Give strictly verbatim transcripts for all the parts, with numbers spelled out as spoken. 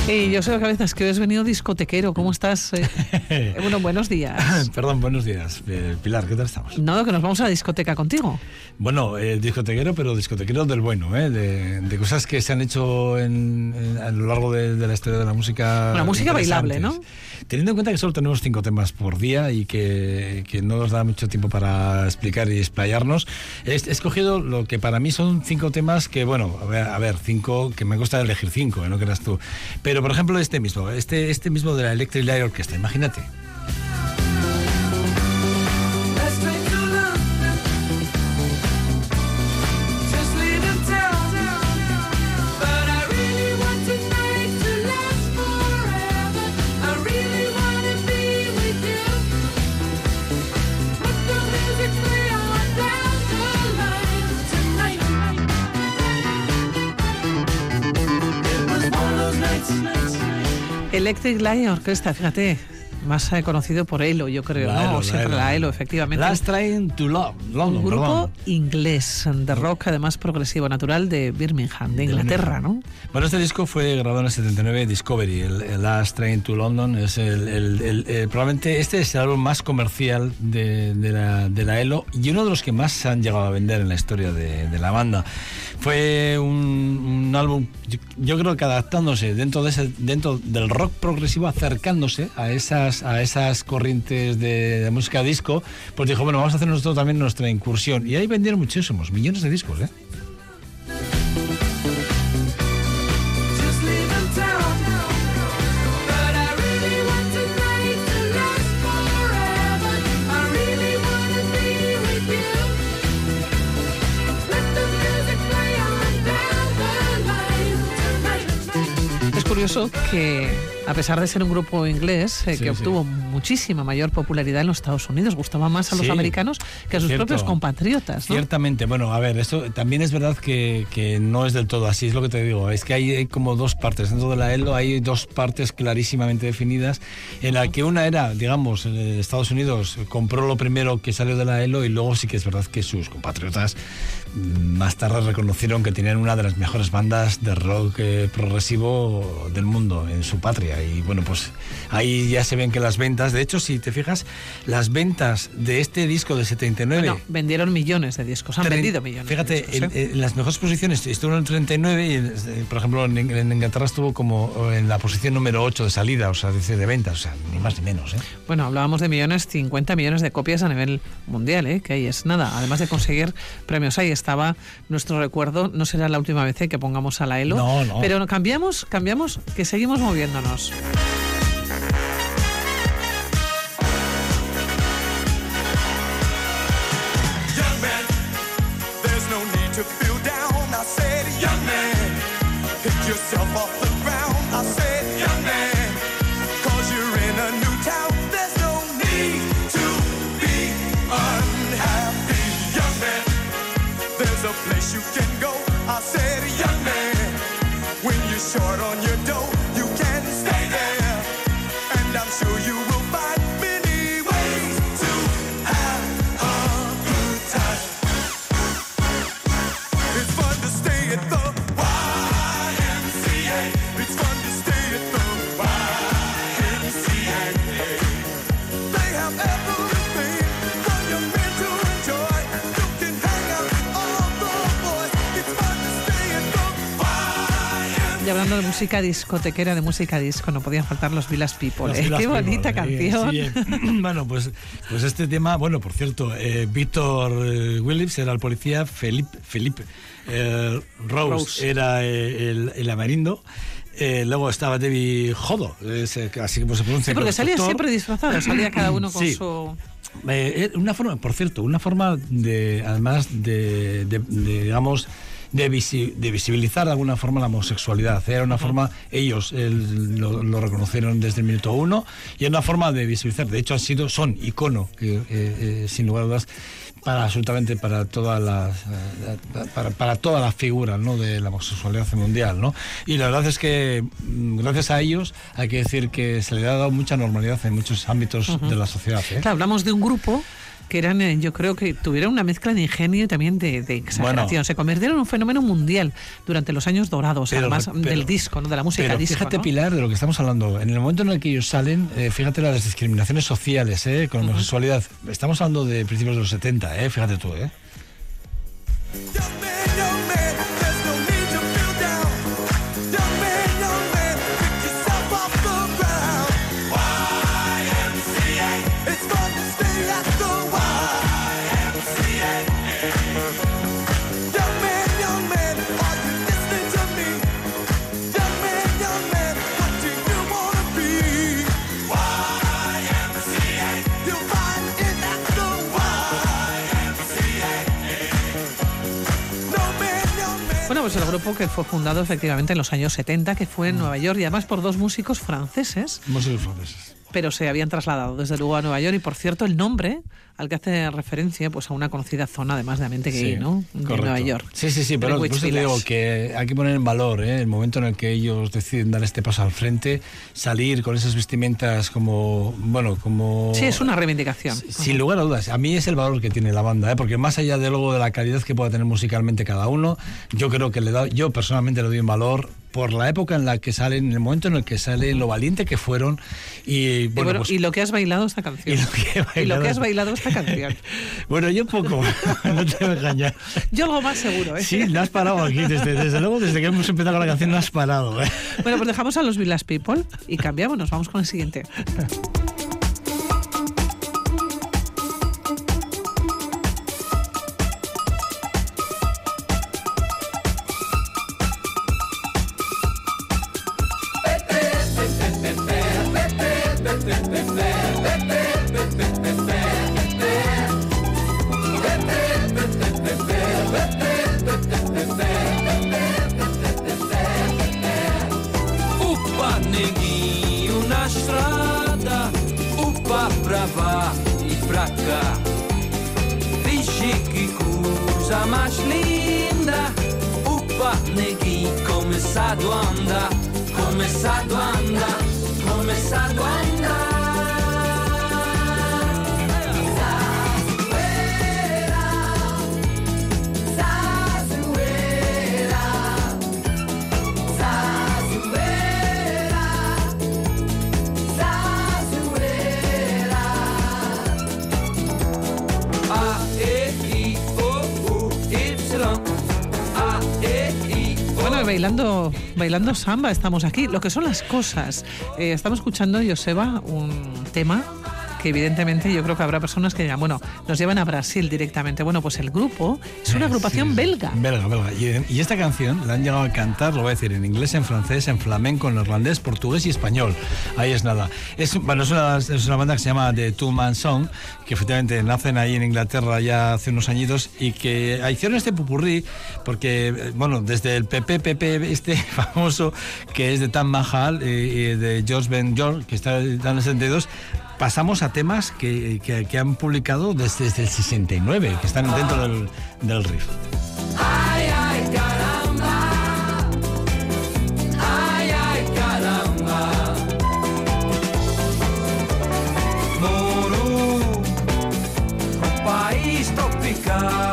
Y yo sé que a veces que has venido discotequero. ¿Cómo estás? Eh, bueno, buenos días. Perdón, buenos días. Eh, Pilar, ¿qué tal estamos? No, que nos vamos a la discoteca contigo. Bueno, eh, discotequero, pero discotequero del bueno, ¿eh? De, de cosas que se han hecho en, en, a lo largo de, de la historia de la música. La música bailable, ¿no? Teniendo en cuenta que solo tenemos cinco temas por día y que, que no nos da mucho tiempo para explicar y explayarnos, he, he escogido lo que para mí son cinco temas que, bueno, a ver, a ver cinco, que me gusta elegir cinco, ¿eh? No creas tú. Pero, por ejemplo, este mismo, este, este mismo de la Electric Light Orchestra, imagínate. Electric Light Orchestra, fíjate, más eh, conocido por ELO, yo creo, la ¿no? ELO, O siempre la ELO. la ELO, efectivamente. Last Train to Love, London, Un grupo perdón. inglés de rock, además progresivo, natural de Birmingham, de Inglaterra, ¿no? Bueno, este disco fue grabado en el setenta y nueve, Discovery, el, el Last Train to London. Es el, el, el, el, probablemente este es el álbum más comercial de, de, la, de la ELO y uno de los que más se han llegado a vender en la historia de, de la banda. Fue un, un álbum, yo, yo creo que adaptándose dentro, de ese, dentro del rock progresivo, acercándose a esas, a esas corrientes de, de música disco, pues dijo, bueno, vamos a hacer nosotros también nuestra incursión. Y ahí vendieron muchísimos, millones de discos, ¿eh? Curioso que, a pesar de ser un grupo inglés eh, sí, que obtuvo sí. muchísima mayor popularidad en los Estados Unidos, gustaba más a los sí, americanos que a sus cierto. propios compatriotas, ¿no? Ciertamente, bueno, a ver, esto también es verdad que, que no es del todo así, es lo que te digo, es que hay, hay como dos partes, dentro de la ELO hay dos partes clarísimamente definidas, en la que una era, digamos, Estados Unidos compró lo primero que salió de la ELO y luego sí que es verdad que sus compatriotas más tarde reconocieron que tenían una de las mejores bandas de rock eh, progresivo del mundo en su patria y bueno, pues ahí ya se ven que las ventas, de hecho si te fijas, las ventas de este disco de setenta y nueve... Bueno, vendieron millones de discos, han vendido millones fíjate, de discos, ¿eh? en, en las mejores posiciones estuvo en el treinta y nueve y en, por ejemplo en, en Inglaterra estuvo como en la posición número ocho de salida, o sea, de, de ventas, o sea, ni más ni menos, ¿eh? Bueno, hablábamos de millones, cincuenta millones de copias a nivel mundial, ¿eh? Que ahí es nada, además de conseguir premios, ahí estaba nuestro recuerdo, no será la última vez que pongamos a la ELO, no, no. pero cambiamos, cambiamos, que seguimos moviéndonos. Short on your dough, you can stay there, and I'm sure you will find many ways to have a good time. It's fun to stay at the Y M C A. It's fun to stay at the Y M C A. They have everything for your men to enjoy. You can hang out with all the boys. It's fun to stay at the Y hablando de música discotequera, de música disco, no podían faltar los Village People. Los ¿eh? Village Qué bonita People, canción. sí, sí. Bueno, pues, pues este tema, bueno, por cierto, eh, Víctor eh, Williams era el policía, Felipe, Felipe eh, Rose, Rose era eh, el, el amarindo. Eh, luego estaba David Jodo, es, así como se pronuncia. Sí, porque salía siempre disfrazado, salía cada uno con sí. su... Eh, una forma, por cierto, una forma de, además de, de, de digamos, de, visi, de visibilizar de alguna forma la homosexualidad. Era una uh-huh. forma, ellos el, lo, lo reconocieron desde el minuto uno, y es una forma de visibilizar. De hecho, han sido, son icono, eh, eh, sin lugar a dudas, para absolutamente para toda la para, para toda la figura, ¿no?, de la homosexualidad mundial, ¿no? Y la verdad es que gracias a ellos hay que decir que se le ha dado mucha normalidad en muchos ámbitos uh-huh. de la sociedad, ¿eh? Claro, hablamos de un grupo que eran, eh, yo creo que tuvieron una mezcla de ingenio y también de, de exageración. Bueno. Se convirtieron en un fenómeno mundial durante los años dorados, Pero, además pero- del disco, ¿no? De la música Pero disco, fíjate, ¿no? Pilar, de lo que estamos hablando. En el momento en el que ellos salen, eh, fíjate las discriminaciones sociales, eh, con la homosexualidad. Estamos hablando de principios de los setenta, eh, fíjate tú, ¿eh? Young man, young man, there's no need to feel down. Young man, young man, pick yourself off the ground. Y M C A, it's fun to stay at the Y M C A. Young man, young man, are you listening to me? Young man, young man, what do you wanna be? Y M C A, you'll find it at the Y M C A. Bueno, pues el grupo que fue fundado efectivamente en los años setenta, que fue en Nueva York y además por dos músicos franceses, Músicos franceses. pero se habían trasladado desde luego a Nueva York. Y por cierto, el nombre al que hace referencia pues a una conocida zona además de ambiente gay, ¿no? De correcto. Nueva York. Sí, sí, sí, pero por Greenwich eso te digo Village. que hay que poner en valor, ¿eh? El momento en el que ellos deciden dar este paso al frente, salir con esas vestimentas como, bueno, como... Sí, es una reivindicación. Sin lugar a dudas, a mí es el valor que tiene la banda, ¿eh? Porque más allá de luego de la calidad que pueda tener musicalmente cada uno, yo creo que le da, yo personalmente le doy un valor por la época en la que salen, en el momento en el que salen, lo valiente que fueron y Y, bueno, bueno, pues, y lo que has bailado esta canción. y lo que he Y lo bailado- que has bailado esta canción. bueno, yo poco, no te voy a engañar. Yo algo más seguro, ¿eh? Sí, no has parado aquí, desde, desde luego, desde que hemos empezado con la canción no has parado, ¿eh? Bueno, pues dejamos a los Village People y cambiamos, nos vamos con el siguiente. Upa, neguinho na estrada, upa pra lá e pra cá. Vixe que coisa mais linda, upa, neguinho começado a andar, começado a andar, começado a andar. A, E, I, O, U, Y. A, E, I, O. Bueno, y bailando, bailando samba estamos aquí. Lo que son las cosas. Eh, estamos escuchando, Joseba, un tema que evidentemente yo creo que habrá personas que digan, bueno, nos llevan a Brasil directamente. Bueno, pues el grupo es una agrupación Sí, sí. belga. Belga, belga. Y, y esta canción la han llegado a cantar, lo voy a decir, en inglés, en francés, en flamenco, en neerlandés, portugués y español. Ahí es nada. Es, bueno, es, una, es una banda que se llama The Two Man Song, que efectivamente nacen ahí en Inglaterra ya hace unos añitos y que hicieron este pupurrí porque, eh, bueno, desde el Pepe Pepe este famoso, que es de Tam Mahal eh, y de George Ben George, que está en el setenta y dos, pasamos a temas que, que, que han publicado desde, desde el sesenta y nueve, que están dentro del, del riff. Ai, ai, caramba. Ai, ai, caramba. Moro num país tropical.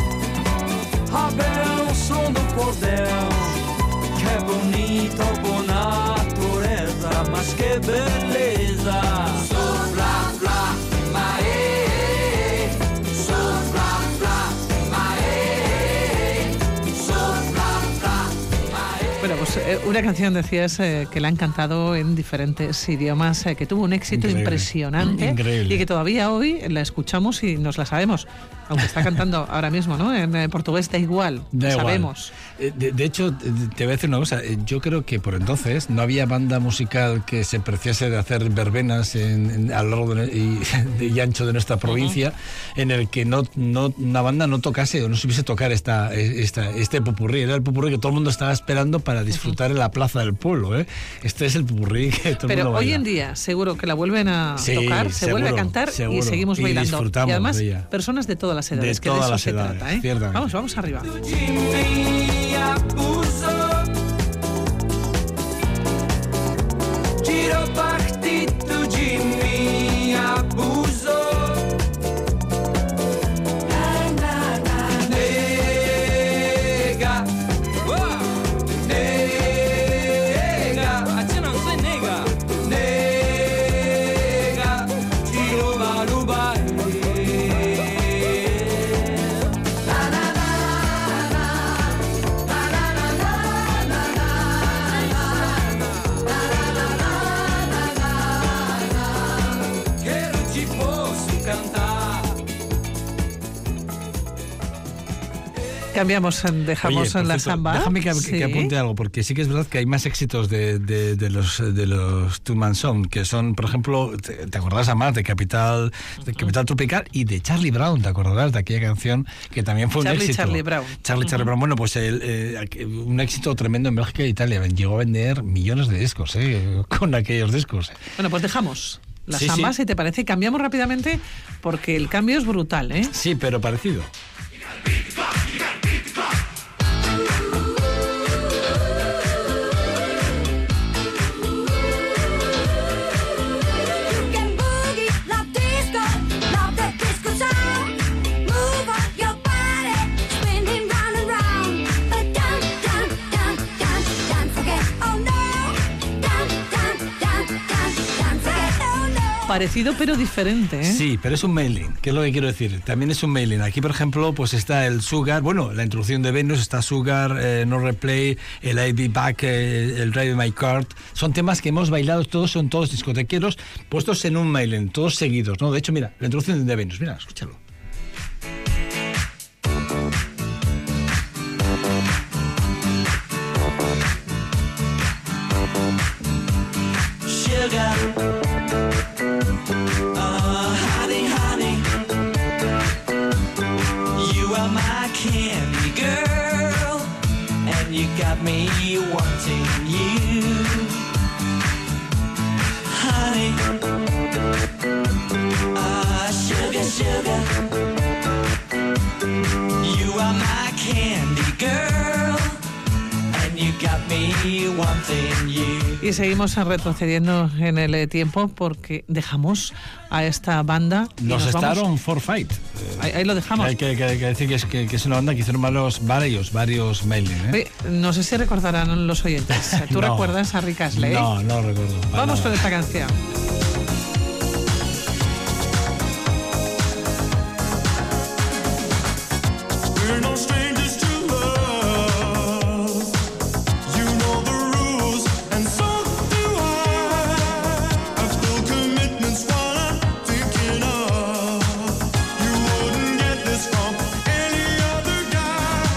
Rabel, som do cordel. Que bonito, boa natureza, mas que beleza. Sopla, fla, mae. Sopla, fla, mae. Sopla, fla, mae. Bueno, pues eh, una canción, decías, eh, que la han cantado en diferentes idiomas, eh, que tuvo un éxito Increíble. impresionante Increíble. y que todavía hoy la escuchamos y nos la sabemos. Aunque está cantando ahora mismo, ¿no? En eh, portugués da igual, Da igual. sabemos. Eh, De, de hecho, te te voy a decir una cosa. eh, Yo creo que por entonces no había banda musical que se preciase de hacer verbenas en, en- a lo largo de, y, de- y ancho de nuestra provincia, en el que no, no una banda no tocase o no supiese tocar esta, esta, este popurrí. Era el popurrí que todo el mundo estaba esperando para disfrutar en la plaza del pueblo. ¿eh? Este es el popurrí que todo el Pero mundo hoy baila. en día seguro que la vuelven a Sí, tocar, se vuelve a seguro, cantar y seguro. seguimos Y bailando. disfrutamos y además, de ella. personas de todas las edades, De que de todas eso las se edades, trata. ¿eh? ciertamente. Vamos, vamos arriba. De mim abusou, tirou partido de mim, abusou, Cambiamos, dejamos Oye, por en la cierto, samba. Déjame que, Sí. que apunte algo, porque sí que es verdad que hay más éxitos de, de, de los de los Two Man Song, que son, por ejemplo, te, te acordarás a más de Capital, de Capital Tropical y de Charlie Brown, te acordarás de aquella canción que también fue Charlie, un éxito. Charlie Brown. Charlie Charlie Brown. Bueno, pues el, eh, un éxito tremendo en Bélgica e Italia. Llegó a vender millones de discos, eh, con aquellos discos. Bueno, pues dejamos la Sí, samba, sí. si te parece, y cambiamos rápidamente porque el cambio es brutal, ¿eh? Sí, pero parecido. You can boogie, love disco, love the disco sound. Move on your body, spinning round and round. But don't, don't, don't, don't, don't forget, oh no. Don't, don't, don't, don't, don't forget, oh no. Parecido pero diferente, ¿eh? Sí, pero es un mailing, ¿qué es lo que quiero decir? También es un mailing. Aquí, por ejemplo, pues está el Sugar, bueno, la introducción de Venus, está Sugar, eh, No Replay, el I'll Be Back, eh, el Drive My Car. Son temas que hemos bailado todos, son todos discotequeros, puestos en un mailing, todos seguidos, ¿no? De hecho, mira, la introducción de Venus, mira, escúchalo. Sugar, oh honey, honey, you are my candy girl, and you got me wanting you, honey, ah sugar, sugar, you are my candy girl, and you got me wanting you. Y seguimos retrocediendo en el eh, tiempo porque dejamos a esta banda. y Los nos vamos- Staron for Fight. Ahí, ahí lo dejamos. Hay que, que- que decir que es, que, que es una banda que hicieron varios, varios, varios mailing, ¿eh? Oye, no sé si recordarán los oyentes. ¿Tú No. recuerdas a Rick Astley? No, no recuerdo. para Vamos nada. con esta canción. We're no strangers to love. You know the rules, and so do I. I've still commitments while I'm thinking of. You wouldn't get this from any other guy.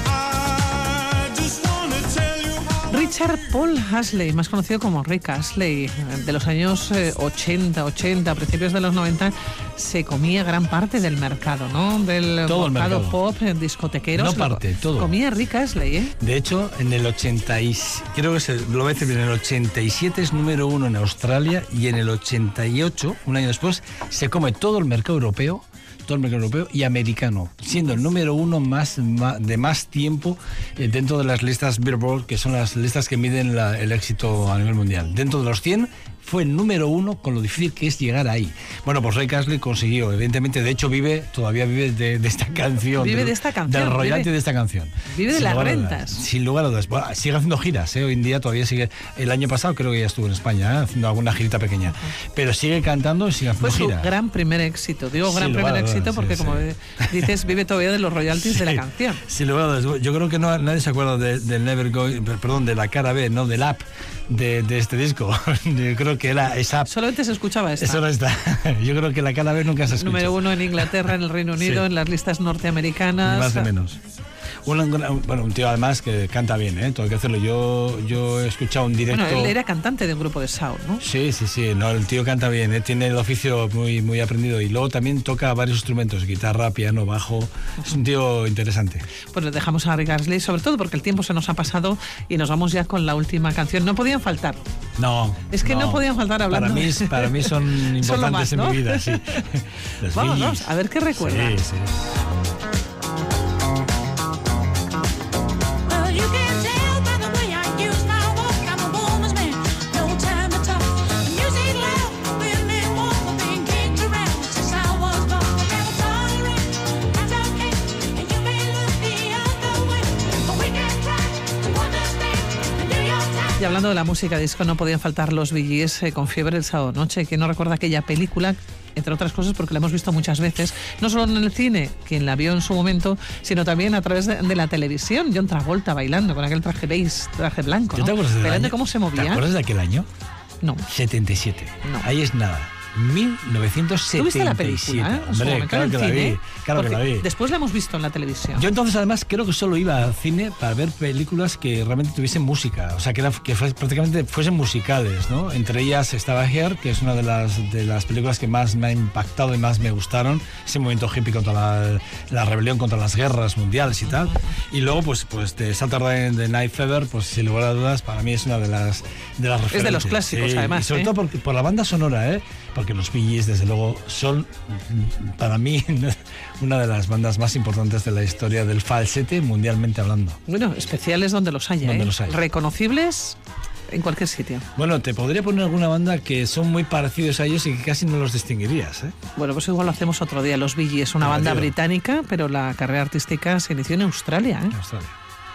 I just wanna tell you how. Richard Paul Astley, más conocido como Rick Astley, de los años eh, ochenta, ochenta, a principios de los noventa, se comía gran parte del mercado, ¿no? Del Todo el mercado mercado. pop, eh, discotequeros. No Lo- parte, todo. Comía Rick Astley, ¿eh? De hecho, en el ochenta y creo que se, lo voy a decir bien, en el ochenta y siete es número uno en Australia y en el ochenta y ocho, un año después, se come todo el mercado europeo, todo el mercado europeo y americano, siendo el número uno más, ma- de más tiempo eh, dentro de las listas Billboard, que son las listas que miden la- el éxito a nivel mundial. Dentro de los cien fue el número uno, con lo difícil que es llegar ahí. Bueno, pues Rick Astley consiguió, evidentemente, de hecho vive, todavía vive de, de esta canción. Vive del- de esta canción, Del royalty vive- de esta canción. vive de Sin las lugar a rentas. dudas. Sin lugar a dudas. Bueno, sigue haciendo giras, ¿eh? Hoy en día todavía sigue. El año pasado creo que ya estuvo en España, ¿eh? Haciendo alguna girita pequeña. Pero sigue cantando y sigue Fue haciendo su giras. gran primer éxito. Digo Sin gran lugar primer a dudas, éxito sí, porque, sí. como dices, vive todavía de los royalties de la Sí, canción. Sin lugar a dudas. Yo creo que no, nadie se acuerda de- del Never Go, perdón, de la cara B, no, del app de, de este disco. Yo creo que era esa app. Solamente se escuchaba esta. Eso no está. Yo creo que la cara B nunca se escucha. Número uno en Inglaterra, en el Reino Unido, Sí. en las listas norteamericanas. Ni más de menos. Un, un- bueno, un tío además que canta bien, ¿eh? Todo hay que hacerlo. Yo, yo he escuchado un directo. Bueno, él era cantante de un grupo de soul, ¿no? Sí, sí, sí, no, el tío canta bien, ¿eh? Tiene el oficio muy, muy aprendido y luego también toca varios instrumentos, guitarra, piano, bajo. Es un tío interesante. Pues dejamos a Rick Astley, sobre todo porque el tiempo se nos ha pasado y nos vamos ya con la última canción. No podían faltar. No. Es que no podían faltar hablando Para mí, de- para mí son importantes Son lo más, ¿no? en mi vida, sí. Los Vámonos, Bee Gees. a ver qué recuerda. Sí, sí. Well, you can tell by the way I use my walk. I'm a woman's man, no time to talk. Music loud, really more for being kicked around since I was born. Never tolerate, that's okay. And you may look the other way, but we can try to understand and do your time. Y hablando de la música disco, no podían faltar los Bee Gees eh, con Fiebre el sábado noche. ¿Quién no recuerda aquella película? Entre otras cosas porque la hemos visto muchas veces, no solo en el cine, quien la vio en su momento, sino también a través de, de la televisión. John Travolta bailando con aquel traje beige, traje blanco, ¿Tú ¿no? te acuerdas del Bailando año? cómo se ¿Te movía. acuerdas de aquel año? No. setenta y siete. No. Ahí es nada. mil novecientos setenta y siete. ¿Tú viste la película? ¿eh? En su Hombre, momento claro en que el la cine, vi. Claro que porque la vi. Después la hemos visto en la televisión. Yo entonces además creo que solo iba al cine para ver películas que realmente tuviesen música, o sea, que, era, que fue, prácticamente fuesen musicales, ¿no? Entre ellas estaba Hair, que es una de las, de las películas que más me ha impactado y más me gustaron, ese movimiento hippie contra la, la rebelión contra las guerras mundiales y tal. Y luego, pues, pues de Saturday Night Fever, pues sin lugar a dudas, para mí es una de las, de las referentes. Es de los clásicos, sí, además. Y sobre ¿eh? todo por, por la banda sonora, ¿eh? Porque los Bee Gees, desde luego, son para mí una de las bandas más importantes de la historia del falsete mundialmente hablando. Bueno, especiales donde los haya, Donde ¿eh? los haya. Reconocibles en cualquier sitio. Bueno, te podría poner alguna banda que son muy parecidos a ellos y que casi no los distinguirías, ¿eh? Bueno, pues igual lo hacemos otro día. Los Bee Gees es una Te lo banda digo. británica, pero la carrera artística se inició en Australia, ¿eh? En Australia.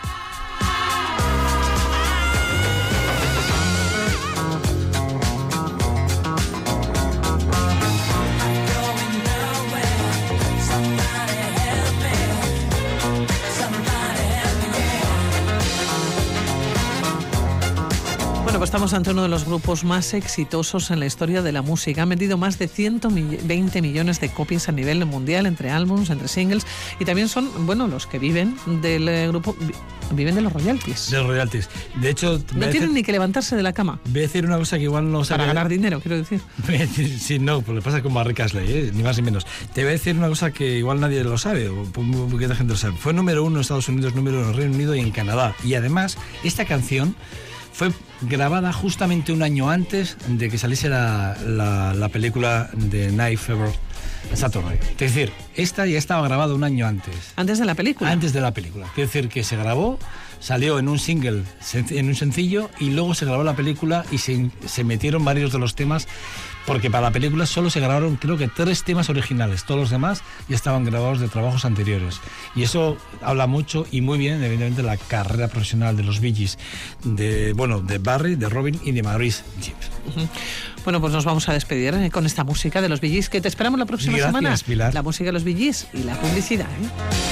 Bueno, pues estamos ante uno de los grupos más exitosos en la historia de la música. Han vendido más de ciento veinte millones de copias a nivel mundial, entre álbums, entre singles, y también son, bueno, los que viven del eh, grupo, vi- viven de los royalties. De los royalties. De hecho, No voy a tienen decir- ni que levantarse de la cama voy a decir una cosa que igual no para sabe- ganar dinero, quiero decir. Voy a decir- Sí, no, pues le pasa como a Rick Astley, ¿eh? Ni más ni menos. Te voy a decir una cosa que igual nadie lo sabe, o po- muy poquita gente lo sabe. Fue número uno en Estados Unidos, número uno en Reino Unido y en Canadá. Y además, esta canción fue grabada justamente un año antes de que saliese la, la, la película de Night Fever Saturday. Es decir, esta ya estaba grabada un año antes. Antes de la película. Antes de la película. Es decir, que se grabó, salió en un single, sen- en un sencillo, y luego se grabó la película y se, se metieron varios de los temas, porque para la película solo se grabaron, creo que tres temas originales. Todos los demás ya estaban grabados de trabajos anteriores. Y eso habla mucho y muy bien, evidentemente, de la carrera profesional de los Bee Gees, de, bueno, de Barry, de Robin y de Maurice Gibb. Bueno, pues nos vamos a despedir eh, con esta música de los Bee Gees, que te esperamos la próxima Gracias, semana. Pilar. La música de los Bee Gees y la publicidad, ¿eh?